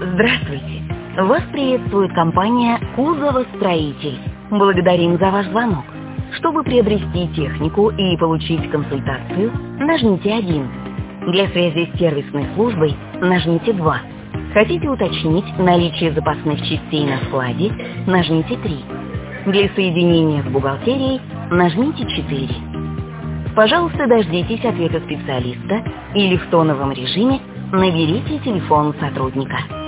Здравствуйте. Вас приветствует компания «Кузовостроитель». Благодарим за ваш звонок. Чтобы приобрести технику и получить консультацию, нажмите 1. Для связи с сервисной службой нажмите 2. Хотите уточнить наличие запасных частей на складе, нажмите 3. Для соединения с бухгалтерией нажмите 4. Пожалуйста, дождитесь ответа специалиста или в тоновом режиме наберите телефон сотрудника.